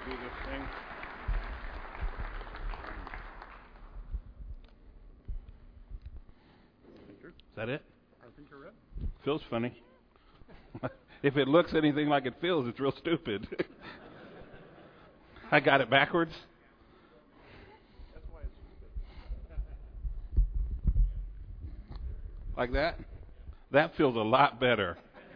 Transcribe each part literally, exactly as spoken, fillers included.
do this thing. Is that it? I think you're right. Feels funny. If it looks anything like it feels, it's real stupid. I got it backwards. That's why it's stupid. Like that? That feels a lot better.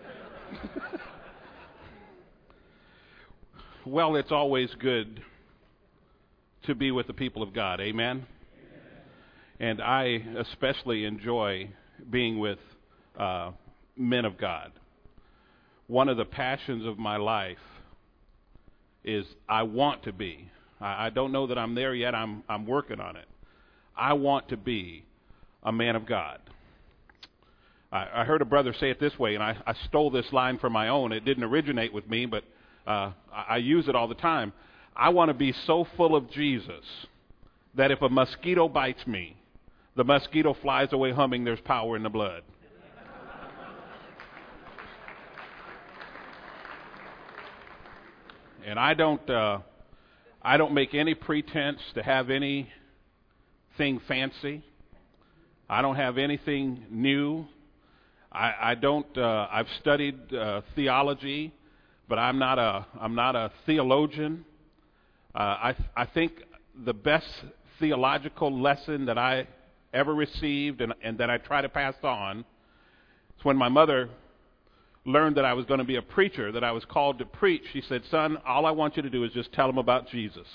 Well, it's always good to be with the people of God. Amen? And I especially enjoy being with uh, men of God. One of the passions of my life is I want to be. I, I don't know that I'm there yet. I'm I'm working on it. I want to be a man of God. I, I heard a brother say it this way, and I, I stole this line from my own. It didn't originate with me, but uh, I, I use it all the time. I want to be so full of Jesus that if a mosquito bites me, the mosquito flies away humming, there's power in the blood. And I don't, uh, I don't make any pretense to have anything fancy. I don't have anything new. I, I don't. Uh, I've studied uh, theology, but I'm not a. I'm not a theologian. Uh, I, I think the best theological lesson that I ever received, and, and that I try to pass on, is when my mother learned that I was going to be a preacher, that I was called to preach. She said, "Son, all I want you to do is just tell them about Jesus."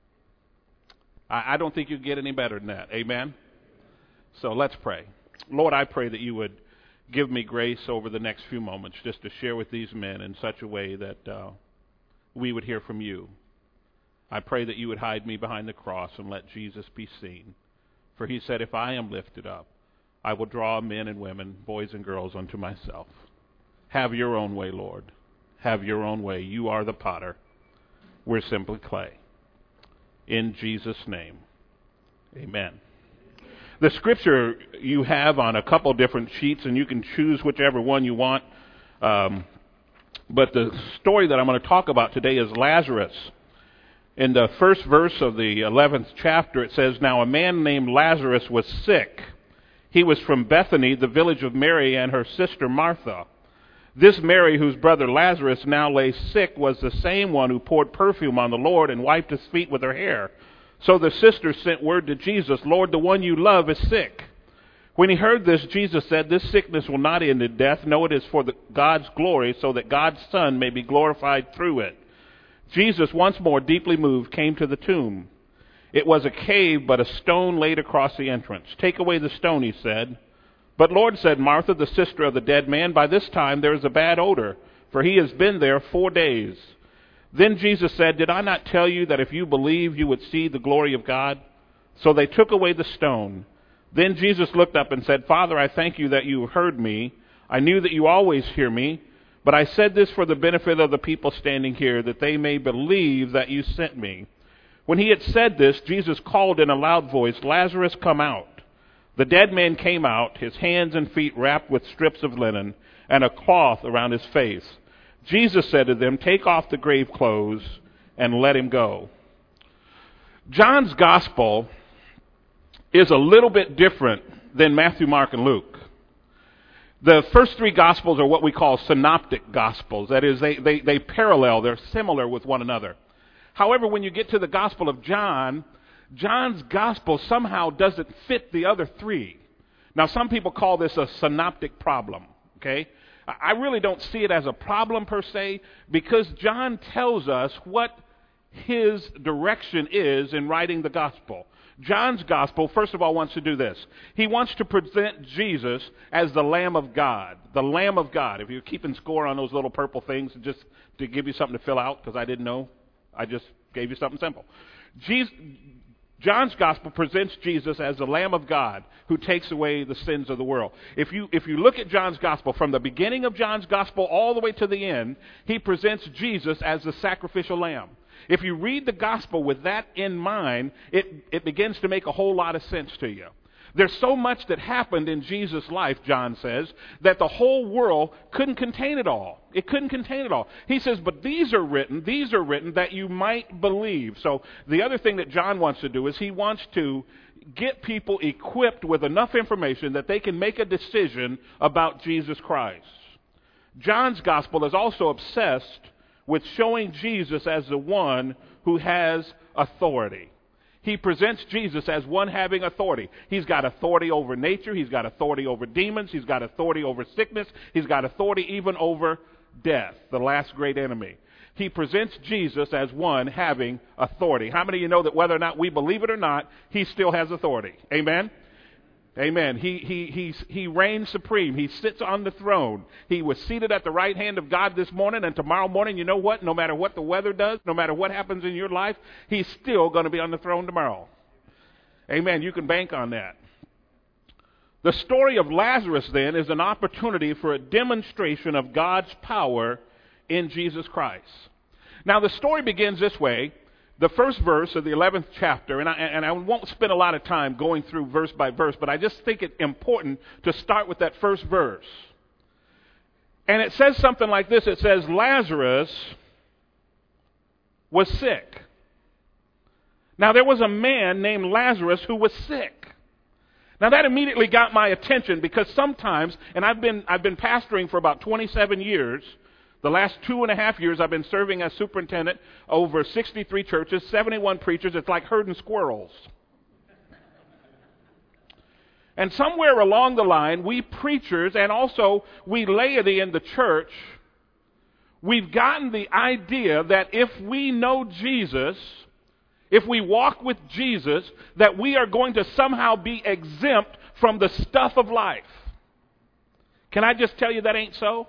I, I don't think you get any better than that. Amen? So let's pray. Lord, I pray that you would give me grace over the next few moments just to share with these men in such a way that uh, we would hear from you. I pray that you would hide me behind the cross and let Jesus be seen. For he said, if I am lifted up, I will draw men and women, boys and girls, unto myself. Have your own way, Lord. Have your own way. You are the potter. We're simply clay. In Jesus' name, amen. The scripture you have on a couple different sheets, and you can choose whichever one you want. Um, but the story that I'm going to talk about today is Lazarus. In the first verse of the eleventh chapter, it says, "Now a man named Lazarus was sick. He was from Bethany, the village of Mary and her sister Martha. This Mary, whose brother Lazarus now lay sick, was the same one who poured perfume on the Lord and wiped his feet with her hair. So the sisters sent word to Jesus, 'Lord, the one you love is sick.' When he heard this, Jesus said, 'This sickness will not end in death. No, it is for the, God's glory, so that God's Son may be glorified through it.' Jesus, once more deeply moved, came to the tomb. It was a cave, but a stone laid across the entrance. 'Take away the stone,' he said. 'But Lord,' said Martha, the sister of the dead man, 'by this time there is a bad odor, for he has been there four days.' Then Jesus said, 'Did I not tell you that if you believe, you would see the glory of God?' So they took away the stone. Then Jesus looked up and said, 'Father, I thank you that you have heard me. I knew that you always hear me, but I said this for the benefit of the people standing here, that they may believe that you sent me.' When he had said this, Jesus called in a loud voice, 'Lazarus, come out.' The dead man came out, his hands and feet wrapped with strips of linen, and a cloth around his face. Jesus said to them, 'Take off the grave clothes and let him go.'" John's gospel is a little bit different than Matthew, Mark, and Luke. The first three gospels are what we call synoptic gospels. That is, they, they, they parallel, they're similar with one another. However, when you get to the Gospel of John, John's gospel somehow doesn't fit the other three. Now, some people call this a synoptic problem, okay? I really don't see it as a problem per se, because John tells us what his direction is in writing the gospel. John's gospel, first of all, wants to do this. He wants to present Jesus as the Lamb of God. The Lamb of God. If you're keeping score on those little purple things, just to give you something to fill out, because I didn't know, I just gave you something simple. Jesus, John's gospel presents Jesus as the Lamb of God who takes away the sins of the world. If you if you look at John's gospel, from the beginning of John's gospel all the way to the end, he presents Jesus as the sacrificial lamb. If you read the gospel with that in mind, it, it begins to make a whole lot of sense to you. There's so much that happened in Jesus' life, John says, that the whole world couldn't contain it all. It couldn't contain it all. He says, but these are written, these are written that you might believe. So the other thing that John wants to do is he wants to get people equipped with enough information that they can make a decision about Jesus Christ. John's gospel is also obsessed with showing Jesus as the one who has authority. He presents Jesus as one having authority. He's got authority over nature. He's got authority over demons. He's got authority over sickness. He's got authority even over death, the last great enemy. He presents Jesus as one having authority. How many of you know that whether or not we believe it or not, he still has authority? Amen? Amen. He, he, he's, he reigns supreme. He sits on the throne. He was seated at the right hand of God this morning, and tomorrow morning, you know what? No matter what the weather does, no matter what happens in your life, he's still going to be on the throne tomorrow. Amen. You can bank on that. The story of Lazarus, then, is an opportunity for a demonstration of God's power in Jesus Christ. Now, the story begins this way. The first verse of the eleventh chapter, and I, and I won't spend a lot of time going through verse by verse, but I just think it's important to start with that first verse. And it says something like this. It says, Lazarus was sick. Now, there was a man named Lazarus who was sick. Now, that immediately got my attention because sometimes, and I've been I've been pastoring for about twenty-seven years. The last two and a half years I've been serving as superintendent over sixty-three churches, seventy-one preachers. It's like herding squirrels. And somewhere along the line, we preachers and also we laity in the church, we've gotten the idea that if we know Jesus, if we walk with Jesus, that we are going to somehow be exempt from the stuff of life. Can I just tell you that ain't so?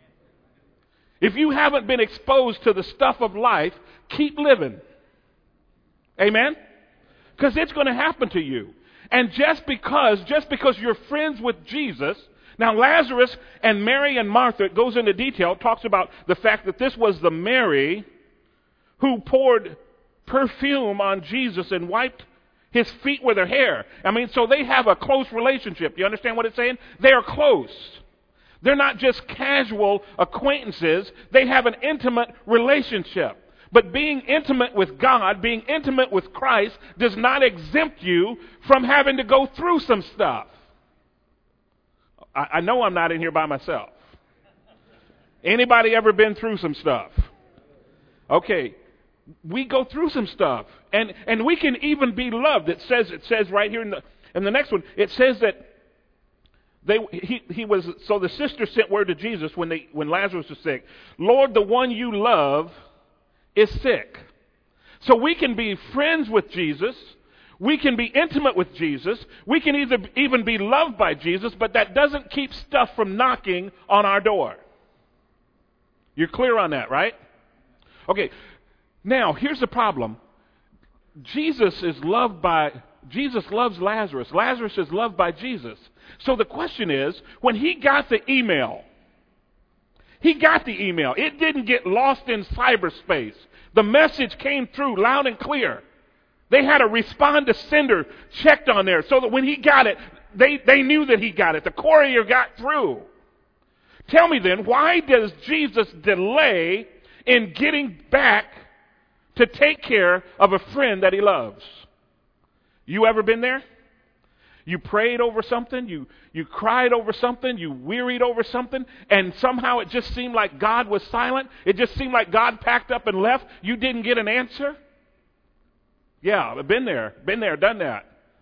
If you haven't been exposed to the stuff of life, keep living. Amen? Because it's going to happen to you. And just because, just because you're friends with Jesus, now Lazarus and Mary and Martha, it goes into detail, it talks about the fact that this was the Mary who poured perfume on Jesus and wiped his feet with her hair. I mean, so they have a close relationship. Do you understand what it's saying? They are close. They're not just casual acquaintances. They have an intimate relationship. But being intimate with God, being intimate with Christ, does not exempt you from having to go through some stuff. I, I know I'm not in here by myself. Anybody ever been through some stuff? Okay, we go through some stuff. And, and we can even be loved. It says, it says right here in the, in the next one, it says that They, he, he was, so the sister sent word to Jesus when, they, when Lazarus was sick. Lord, the one you love is sick. So we can be friends with Jesus. We can be intimate with Jesus. We can either, even be loved by Jesus, but that doesn't keep stuff from knocking on our door. You're clear on that, right? Okay. Now, here's the problem. Jesus is loved by, Jesus loves Lazarus. Lazarus is loved by Jesus. So the question is, when he got the email, he got the email. It didn't get lost in cyberspace. The message came through loud and clear. They had a respond to sender checked on there so that when he got it, they, they knew that he got it. The courier got through. Tell me then, why does Jesus delay in getting back to take care of a friend that he loves? You ever been there? You prayed over something, you, you cried over something, you wearied over something, and somehow it just seemed like God was silent. It just seemed like God packed up and left. You didn't get an answer. Yeah, I've been there, been there, done that.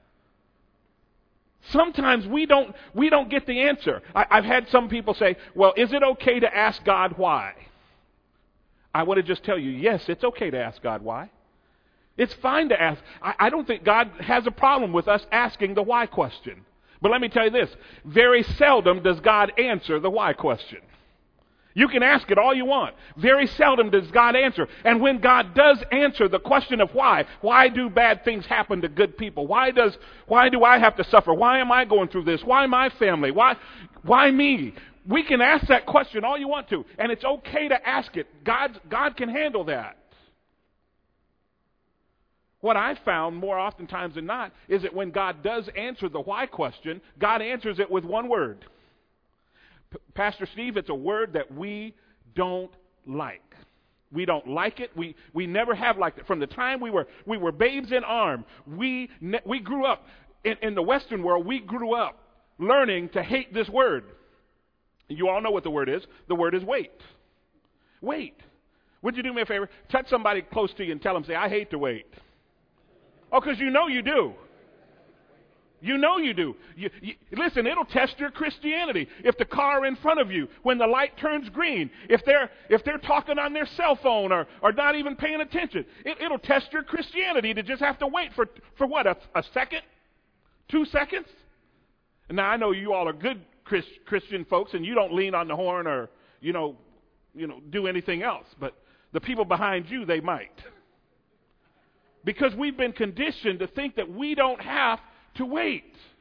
Sometimes we don't we don't get the answer. I, I've had some people say, well, is it okay to ask God why? I want to just tell you, yes, it's okay to ask God why. It's fine to ask. I, I don't think God has a problem with us asking the why question. But let me tell you this, very seldom does God answer the why question. You can ask it all you want. Very seldom does God answer. And when God does answer the question of why, why do bad things happen to good people? Why does, why do I have to suffer? Why am I going through this? Why my family? Why, why me? We can ask that question all you want to, and it's okay to ask it. God, God can handle that. what I found more oftentimes than not is that when God does answer the why question, God answers it with one word. P- Pastor Steve, it's a word that we don't like. We don't like it. We we never have liked it. From the time we were we were babes in arm, we ne- we grew up in, in the Western world. We grew up learning to hate this word. You all know what the word is. The word is wait. Wait. Would you do me a favor? Touch somebody close to you and tell them, say, I hate to wait. Oh, because you know you do. You know you do. You, you, listen, it'll test your Christianity. If the car in front of you, when the light turns green, if they're if they're talking on their cell phone or, or not even paying attention, it, it'll test your Christianity to just have to wait for, for what, a, a second? Two seconds? And now I know you all are good Chris, Christian folks and you don't lean on the horn or, you know, you know, do anything else. But the people behind you, they might. Because we've been conditioned to think that we don't have to wait.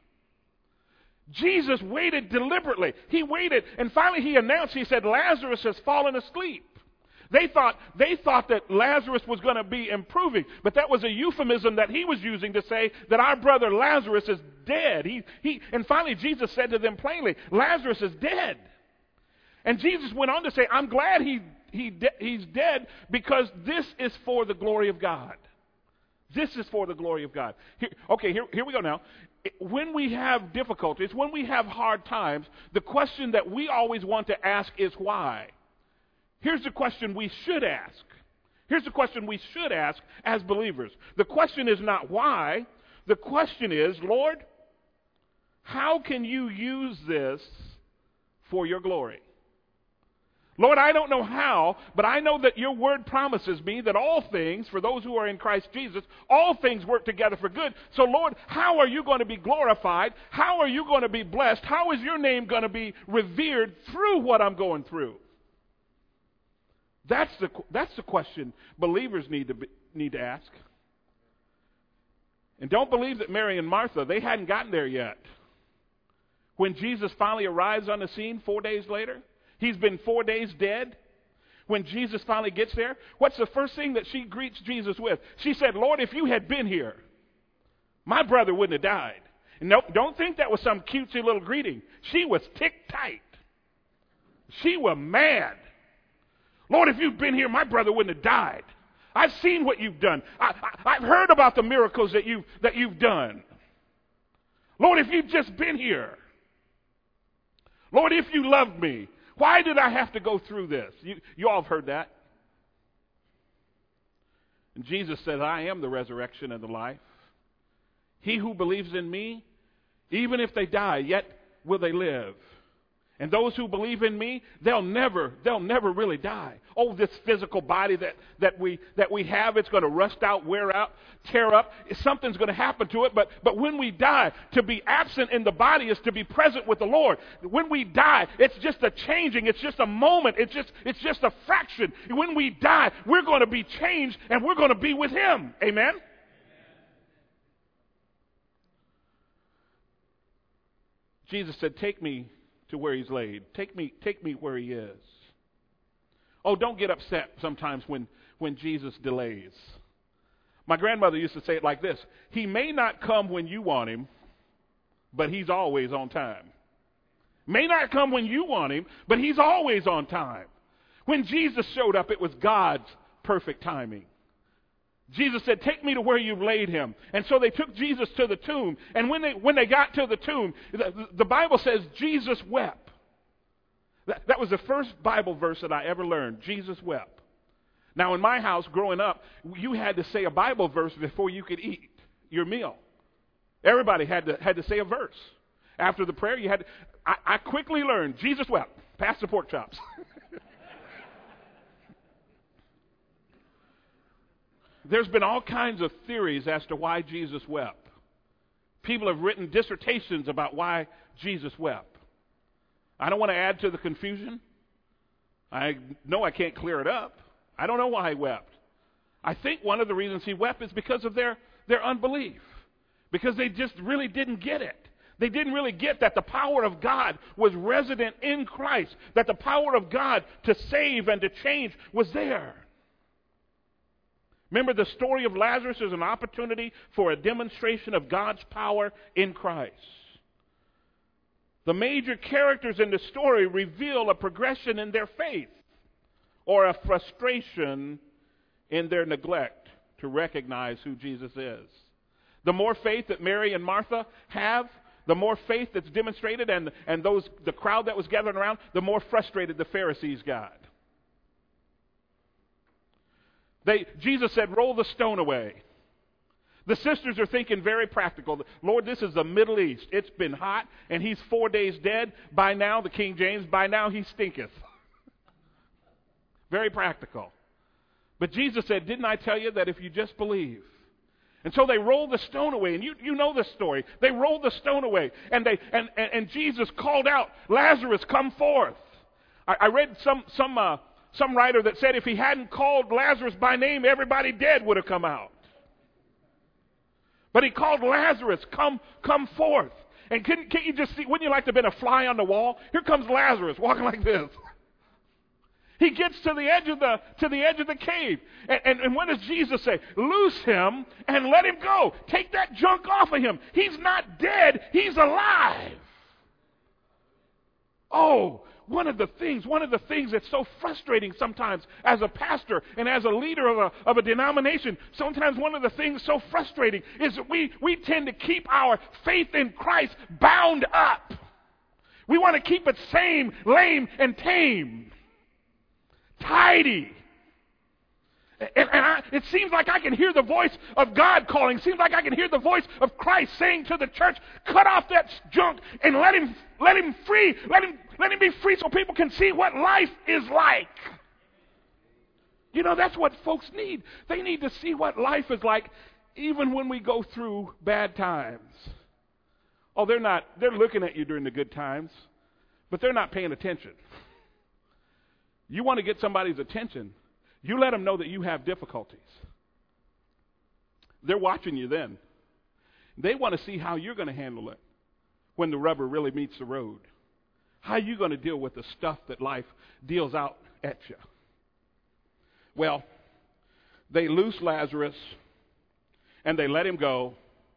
Jesus waited deliberately. He waited, and finally he announced, he said, Lazarus has fallen asleep. They thought they thought that Lazarus was going to be improving, but that was a euphemism that he was using to say that our brother Lazarus is dead. He he and finally Jesus said to them plainly, Lazarus is dead. And Jesus went on to say, I'm glad he he de- he's dead because this is for the glory of God. This is for the glory of God. Here, okay, here, here we go now. When we have difficulties, when we have hard times, the question that we always want to ask is why. Here's the question we should ask. Here's the question we should ask as believers. The question is not why. The question is, Lord, how can you use this for your glory? Lord, I don't know how, but I know that your word promises me that all things, for those who are in Christ Jesus, all things work together for good. So, Lord, how are you going to be glorified? How are you going to be blessed? How is your name going to be revered through what I'm going through? That's the that's the question believers need to be, need to ask. And don't believe that Mary and Martha, they hadn't gotten there yet. When Jesus finally arrives on the scene four days later, he's been four days dead. When Jesus finally gets there, what's the first thing that she greets Jesus with? She said, Lord, if you had been here, my brother wouldn't have died. And no, don't think that was some cutesy little greeting. She was tick-tight. She was mad. Lord, if you'd been here, my brother wouldn't have died. I've seen what you've done. I, I, I've heard about the miracles that you've, that you've done. Lord, if you'd just been here. Lord, if you loved me. Why did I have to go through this? You, you all have heard that. And Jesus said, I am the resurrection and the life. He who believes in me, even if they die, yet will they live. And those who believe in me, they'll never, they'll never really die. Oh, this physical body that, that we that we have, it's going to rust out, wear out, tear up. Something's going to happen to it. But but when we die, to be absent in the body is to be present with the Lord. When we die, it's just a changing. It's just a moment. It's just it's just a fraction. When we die, we're going to be changed and we're going to be with Him. Amen. Jesus said, "Take me to where he's laid. Take me, take me where he is." Oh, don't get upset sometimes when, when Jesus delays. My grandmother used to say it like this: he may not come when you want him, but he's always on time. May not come when you want him, but he's always on time. When Jesus showed up, it was God's perfect timing. Jesus said, take me to where you've laid him. And so they took Jesus to the tomb. And when they when they got to the tomb, the, the Bible says Jesus wept. That, that was the first Bible verse that I ever learned. Jesus wept. Now, in my house growing up, you had to say a Bible verse before you could eat your meal. Everybody had to had to say a verse. After the prayer, you had to, I, I quickly learned Jesus wept. Pass the pork chops. There's been all kinds of theories as to why Jesus wept. People have written dissertations about why Jesus wept. I don't want to add to the confusion. I know I can't clear it up. I don't know why he wept. I think one of the reasons he wept is because of their, their unbelief. Because they just really didn't get it. They didn't really get that the power of God was resident in Christ. That the power of God to save and to change was there. Remember, the story of Lazarus is an opportunity for a demonstration of God's power in Christ. The major characters in the story reveal a progression in their faith or a frustration in their neglect to recognize who Jesus is. The more faith that Mary and Martha have, the more faith that's demonstrated, and, and those the crowd that was gathering around, the more frustrated the Pharisees got. They, Jesus said, roll the stone away. The sisters are thinking very practical. Lord, this is the Middle East. It's been hot, and he's four days dead. By now, the King James, by now he stinketh. Very practical. But Jesus said, didn't I tell you that if you just believe? And so they rolled the stone away, and you, you know the story. They rolled the stone away, and they and, and, and Jesus called out, Lazarus, come forth. I, I read some some uh, some writer that said if he hadn't called Lazarus by name, everybody dead would have come out. But he called Lazarus, come come forth. And can, can you just see, wouldn't you like to have been a fly on the wall? Here comes Lazarus walking like this. He gets to the edge of the to the edge of the cave. And, and, and what does Jesus say? Loose him and let him go. Take that junk off of him. He's not dead. He's alive. Oh, one of the things, one of the things that's so frustrating sometimes as a pastor and as a leader of a, of a denomination, sometimes one of the things so frustrating is that we, we tend to keep our faith in Christ bound up. We want to keep it same, lame, and tame. Tidy. And, and I, it seems like I can hear the voice of God calling. It seems like I can hear the voice of Christ saying to the church, cut off that junk and let him let him free. Let him let him be free so people can see what life is like. You know, that's what folks need. They need to see what life is like even when we go through bad times. Oh, they're not they're looking at you during the good times, but they're not paying attention. You want to get somebody's attention, you let them know that you have difficulties. They're watching you then. They want to see how you're going to handle it when the rubber really meets the road. How are you going to deal with the stuff that life deals out at you? Well, they loose Lazarus and they let him go,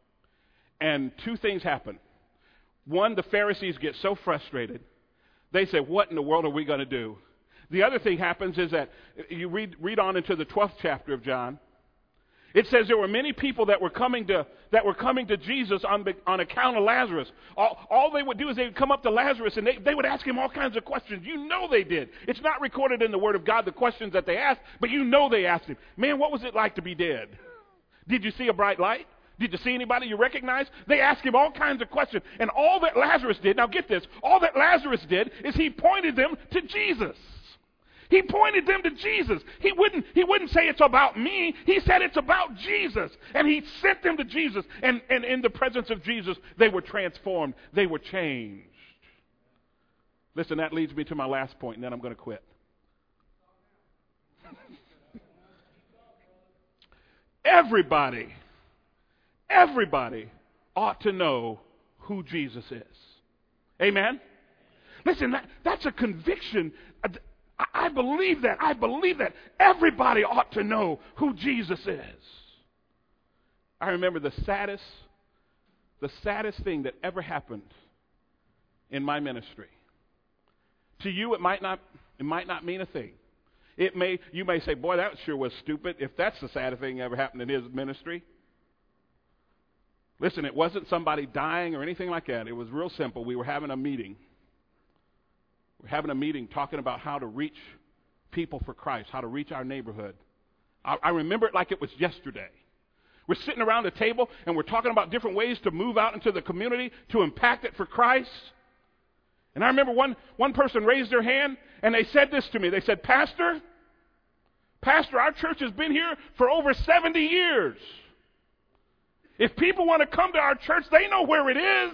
and two things happen. One, the Pharisees get so frustrated, they say, what in the world are we going to do? The other thing happens is that you read read on into the twelfth chapter of John. It says there were many people that were coming to that were coming to Jesus on on account of Lazarus. All, all they would do is they would come up to Lazarus and they, they would ask him all kinds of questions. You know they did. It's not recorded in the Word of God, the questions that they asked, but you know they asked him, man, what was it like to be dead? Did you see a bright light? Did you see anybody you recognize? They asked him all kinds of questions. And all that Lazarus did, now get this, all that Lazarus did is he pointed them to Jesus. He pointed them to Jesus. He wouldn't, he wouldn't say it's about me. He said it's about Jesus. And he sent them to Jesus. And, and in the presence of Jesus, they were transformed. They were changed. Listen, that leads me to my last point, and then I'm going to quit. Everybody, everybody ought to know who Jesus is. Amen? Listen, that, that's a conviction. I believe that. I believe that. Everybody ought to know who Jesus is. I remember the saddest, the saddest thing that ever happened in my ministry. To you, it might not, it might not mean a thing. It may, you may say, boy, that sure was stupid, if that's the saddest thing that ever happened in his ministry. Listen, it wasn't somebody dying or anything like that. It was real simple. We were having a meeting. We're having a meeting talking about how to reach people for Christ, how to reach our neighborhood. I, I remember it like it was yesterday. We're sitting around a table and we're talking about different ways to move out into the community to impact it for Christ. And I remember one, one person raised their hand and they said this to me. They said, Pastor, Pastor, our church has been here for over seventy years. If people want to come to our church, they know where it is.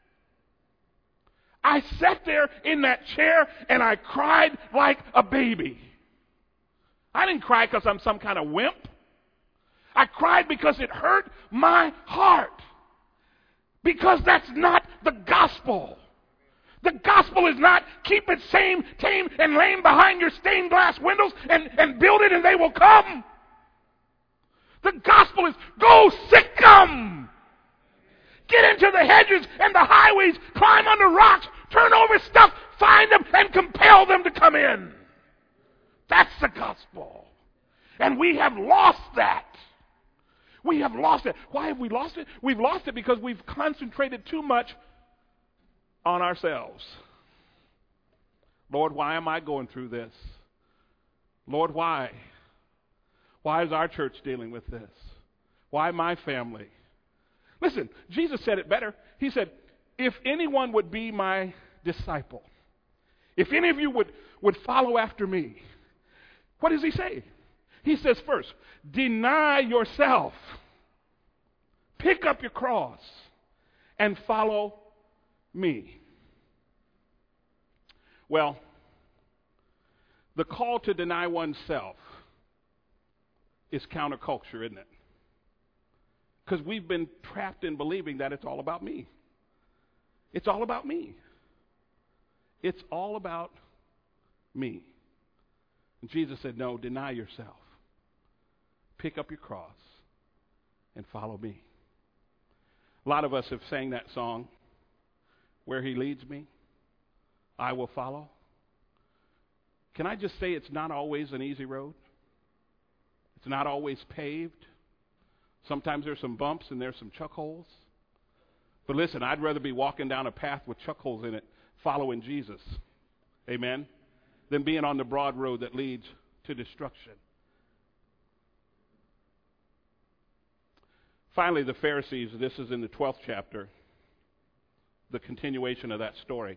I sat there in that chair and I cried like a baby. I didn't cry because I'm some kind of wimp. I cried because it hurt my heart. Because that's not the gospel. The gospel is not keep it same, tame, and lame behind your stained glass windows and, and build it and they will come. gospel is go sick 'em. Get into the hedges and the highways, climb under rocks, turn over stuff, find them, and compel them to come in. That's the gospel. And we have lost that. We have lost it. Why have we lost it? We've lost it because we've concentrated too much on ourselves. Lord, why am I going through this? Lord, why? Why is our church dealing with this? Why my family? Listen, Jesus said it better. He said, if anyone would be my disciple, if any of you would, would follow after me, what does he say? He says first, deny yourself, pick up your cross, and follow me. Well, the call to deny oneself is counterculture, isn't it? Because we've been trapped in believing that it's all about me. It's all about me. It's all about me. And Jesus said, no, deny yourself. Pick up your cross and follow me. A lot of us have sang that song, Where He Leads Me, I Will Follow. Can I just say it's not always an easy road? It's not always paved. Sometimes there's some bumps and there's some chuck holes. But listen, I'd rather be walking down a path with chuck holes in it, following Jesus, amen, than being on the broad road that leads to destruction. Finally, the Pharisees, this is in the twelfth chapter, the continuation of that story.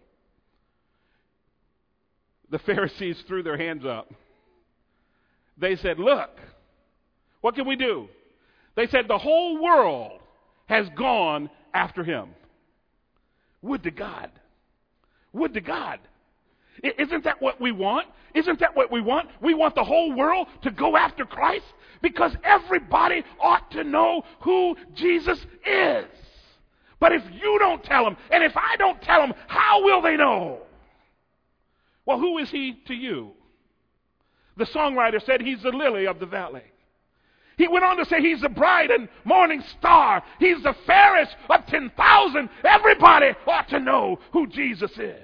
The Pharisees threw their hands up. They said, look, what can we do? They said, the whole world has gone after him. Would to God. Would to God. I- isn't that what we want? Isn't that what we want? We want the whole world to go after Christ because everybody ought to know who Jesus is. But if you don't tell them, and if I don't tell them, how will they know? Well, who is he to you? The songwriter said he's the lily of the valley. He went on to say he's the bright and morning star. He's the fairest of ten thousand. Everybody ought to know who Jesus is.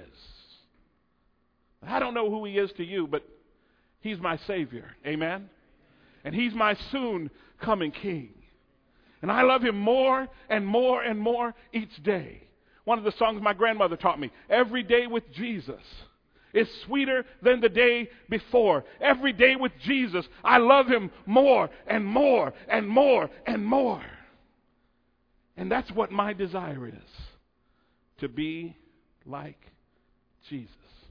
I don't know who he is to you, but he's my Savior. Amen? And he's my soon coming King. And I love him more and more and more each day. One of the songs my grandmother taught me, every day with Jesus is sweeter than the day before. Every day with Jesus, I love him more and more and more and more. And that's what my desire is, to be like Jesus.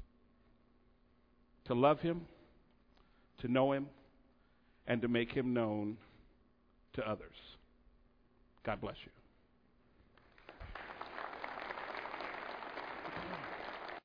To love him, to know him, and to make him known to others. God bless you.